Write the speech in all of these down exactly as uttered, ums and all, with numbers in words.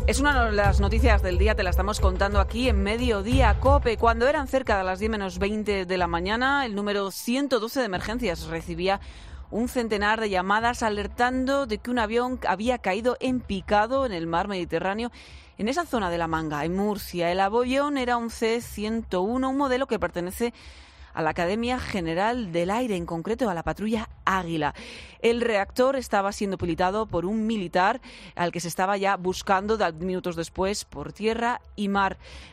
Es una de las noticias del día, te la estamos contando aquí en Mediodía COPE. Cuando eran cerca de las diez menos veinte de la mañana, el número ciento doce de emergencias recibía un centenar de llamadas alertando de que un avión había caído en picado en el mar Mediterráneo, en esa zona de La Manga, en Murcia. El avión era un C ciento uno, un modelo que pertenece a la Academia General del Aire, en concreto a la patrulla Águila. El reactor estaba siendo pilotado por un militar al que se estaba ya buscando minutos después por tierra y mar.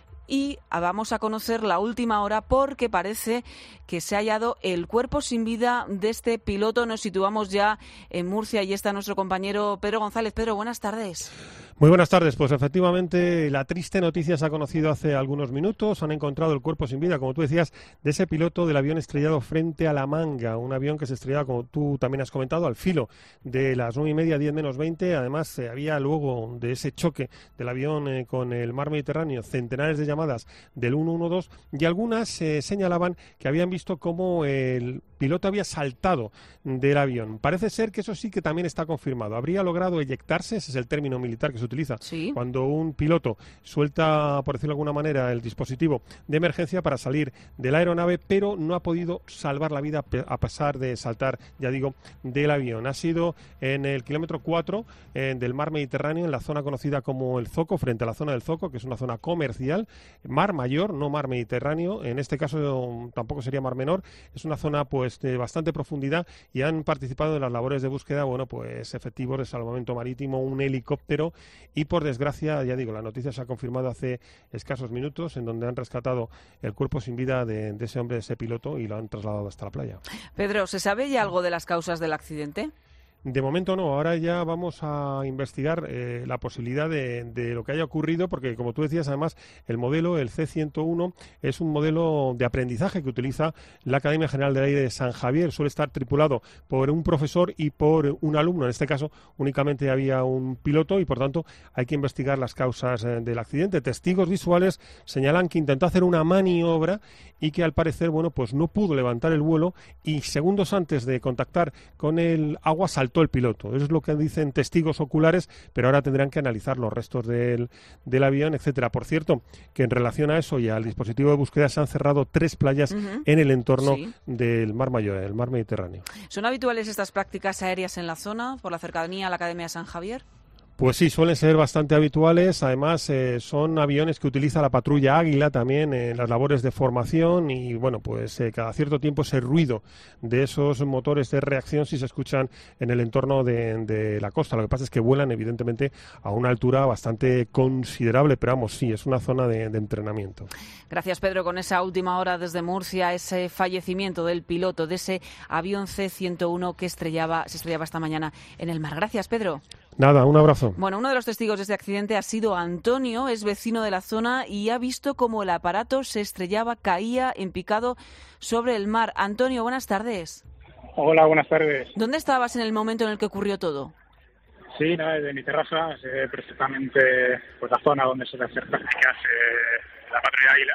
Y vamos a conocer la última hora porque parece que se ha hallado el cuerpo sin vida de este piloto. Nos situamos ya en Murcia y está nuestro compañero Pedro González. Pedro, buenas tardes. Muy buenas tardes. Pues efectivamente la triste noticia se ha conocido hace algunos minutos. Han encontrado el cuerpo sin vida, como tú decías, de ese piloto del avión estrellado frente a La Manga. Un avión que se estrellaba, como tú también has comentado, al filo de las nueve y media, diez menos veinte. Además, eh, había luego de ese choque del avión eh, con el mar Mediterráneo centenares de llamadas del ciento doce y algunas eh, señalaban que habían visto cómo el piloto había saltado del avión. Parece ser que eso sí que también está confirmado. Habría logrado eyectarse, ese es el término militar que se utiliza ¿Sí? cuando un piloto suelta, por decirlo de alguna manera, el dispositivo de emergencia para salir de la aeronave, pero no ha podido salvar la vida a pesar de saltar, ya digo, del avión. Ha sido en el kilómetro cuatro eh, del mar Mediterráneo, en la zona conocida como el Zoco, frente a la zona del Zoco, que es una zona comercial, mar mayor, no mar Mediterráneo. En este caso tampoco sería mar menor. Es una zona pues de bastante profundidad y han participado en las labores de búsqueda, bueno, pues efectivos de salvamento marítimo, un helicóptero y, por desgracia, ya digo, la noticia se ha confirmado hace escasos minutos, en donde han rescatado el cuerpo sin vida de, de ese hombre, de ese piloto, y lo han trasladado hasta la playa. Pedro, ¿se sabe ya algo de las causas del accidente? De momento no, ahora ya vamos a investigar eh, la posibilidad de, de lo que haya ocurrido, porque como tú decías, además, el modelo, el C ciento uno, es un modelo de aprendizaje que utiliza la Academia General del Aire de San Javier. Suele estar tripulado por un profesor y por un alumno. En este caso únicamente había un piloto y, por tanto, hay que investigar las causas eh, del accidente. Testigos visuales señalan que intentó hacer una maniobra y que, al parecer, bueno, pues no pudo levantar el vuelo y segundos antes de contactar con el agua saltó el piloto. Eso es lo que dicen testigos oculares, pero ahora tendrán que analizar los restos del, del avión, etcétera. Por cierto, que en relación a eso y al dispositivo de búsqueda se han cerrado tres playas uh-huh. en el entorno sí. del Mar Mayor, el Mar Mediterráneo. ¿Son habituales estas prácticas aéreas en la zona, por la cercanía a la Academia de San Javier? Pues sí, suelen ser bastante habituales. Además, eh, son aviones que utiliza la patrulla Águila también en las labores de formación y, bueno, pues eh, cada cierto tiempo ese ruido de esos motores de reacción sí se escuchan en el entorno de, de la costa. Lo que pasa es que vuelan, evidentemente, a una altura bastante considerable, pero vamos, sí, es una zona de, de entrenamiento. Gracias, Pedro. Con esa última hora desde Murcia, ese fallecimiento del piloto de ese avión C ciento uno que estrellaba, se estrellaba esta mañana en el mar. Gracias, Pedro. Nada, un abrazo. Bueno, uno de los testigos de este accidente ha sido Antonio, es vecino de la zona y ha visto cómo el aparato se estrellaba, caía en picado sobre el mar. Antonio, buenas tardes. Hola, buenas tardes. ¿Dónde estabas en el momento en el que ocurrió todo? Sí, nada, desde mi terraza, sé perfectamente pues, la zona donde se hacer prácticas eh, la patrulla Águila.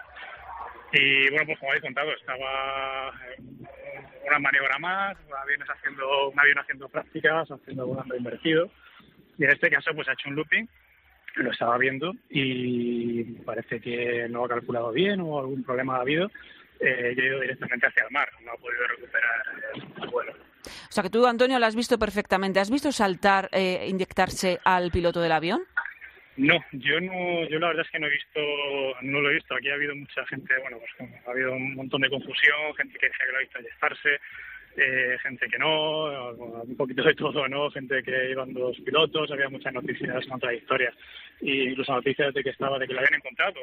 Y bueno, pues como habéis contado, estaba una maniobra más, aviones haciendo, un avión haciendo prácticas, haciendo volando invertido. Y en este caso pues ha hecho un looping, lo estaba viendo y parece que no ha calculado bien o algún problema ha habido. Eh, yo he ido directamente hacia el mar, no ha podido recuperar el vuelo. O sea que tú, Antonio, lo has visto perfectamente. ¿Has visto saltar, eh, inyectarse al piloto del avión? No, yo no, yo la verdad es que no he visto, no lo he visto. Aquí ha habido mucha gente, bueno, pues ha habido un montón de confusión, gente que decía que lo ha visto inyectarse. Eh, gente que no, un poquito de todo, ¿no? Gente que iban dos pilotos, había muchas noticias contradictorias, y incluso noticias de que estaba, de que lo habían encontrado.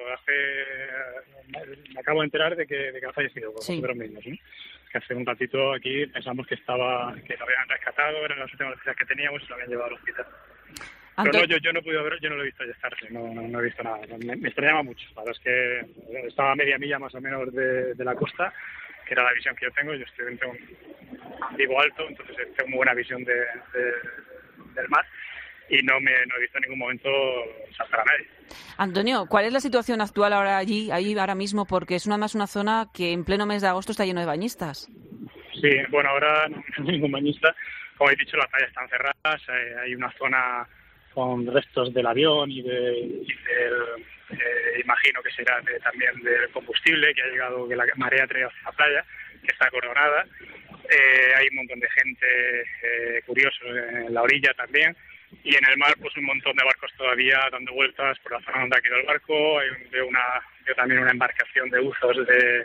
Hace, me acabo de enterar de que, de que ha fallecido, por sí. los mismos, ¿no? Que hace un ratito aquí pensamos que estaba, que lo habían rescatado, eran las últimas noticias que teníamos y lo habían llevado al hospital. Pero no, yo, yo no he podido ver, yo no lo he visto estarse, no, no, no he visto nada. Me, me extrañaba mucho. La verdad es que estaba a media milla más o menos de, de la costa, que era la visión que yo tengo. Yo estoy en un vivo alto, entonces tengo muy buena visión de, de, del mar y no me no he visto en ningún momento saltar a nadie. Antonio, ¿cuál es la situación actual ahora allí, ahí ahora mismo? Porque es una más una zona que en pleno mes de agosto está lleno de bañistas. Sí, bueno, ahora no hay ningún bañista. Como he dicho, las playas están cerradas, hay una zona con restos del avión y, de, y del, eh, imagino que será de, también del combustible que ha llegado, que la marea ha traído hacia la playa, que está acordonada. Eh, hay un montón de gente eh, curiosa en la orilla también. Y en el mar, pues un montón de barcos todavía dando vueltas por la zona donde ha quedado el barco. Hay un, de una, de también una embarcación de buzos de,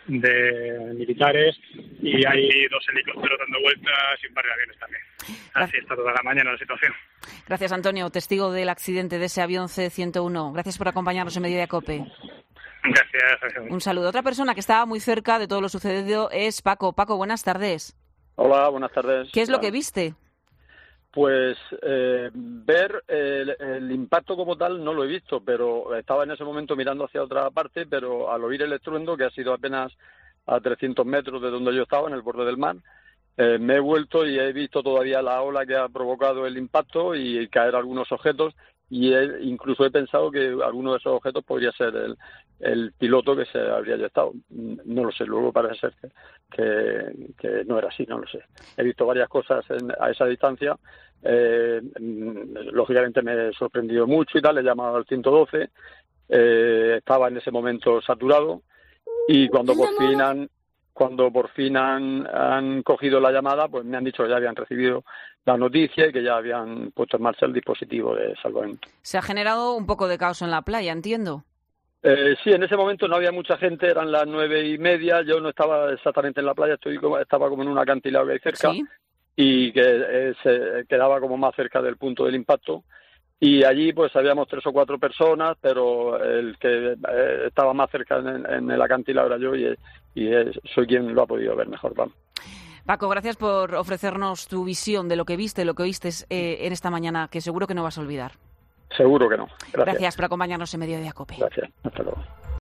de militares, y hay dos helicópteros dando vueltas y un par de aviones también. Así está toda la mañana la situación. Gracias, Antonio, testigo del accidente de ese avión C ciento uno. Gracias por acompañarnos en Mediodía COPE. Gracias. Un saludo. Otra persona que estaba muy cerca de todo lo sucedido es Paco. Paco, buenas tardes. Hola, buenas tardes. ¿Qué es lo que viste? Pues eh, ver el, el impacto como tal no lo he visto, pero estaba en ese momento mirando hacia otra parte, pero al oír el estruendo, que ha sido apenas a trescientos metros de donde yo estaba, en el borde del mar, eh, me he vuelto y he visto todavía la ola que ha provocado el impacto y caer algunos objetos, y he, incluso he pensado que alguno de esos objetos podría ser el, el piloto que se habría eyectado. No lo sé, luego parece ser que, que, que no era así, no lo sé. He visto varias cosas en, a esa distancia. Eh, lógicamente me he sorprendido mucho y tal, he llamado al ciento doce, eh, estaba en ese momento saturado, y cuando por fin han cuando por fin han, han cogido la llamada, pues me han dicho que ya habían recibido la noticia y que ya habían puesto en marcha el dispositivo de salvamento. Se ha generado un poco de caos en la playa, entiendo. Eh, sí, en ese momento no había mucha gente, eran las nueve y media, yo no estaba exactamente en la playa, estoy como, estaba como en un acantilado que hay cerca. ¿Sí? Y que eh, se quedaba como más cerca del punto del impacto, y allí pues habíamos tres o cuatro personas, pero el que eh, estaba más cerca en, en el acantilado era yo, y, y eh, soy quien lo ha podido ver mejor. Vamos. Paco, gracias por ofrecernos tu visión de lo que viste, lo que oíste eh, en esta mañana, que seguro que no vas a olvidar. Seguro que no. Gracias. Gracias por acompañarnos en Mediodía COPE. Gracias. Hasta luego.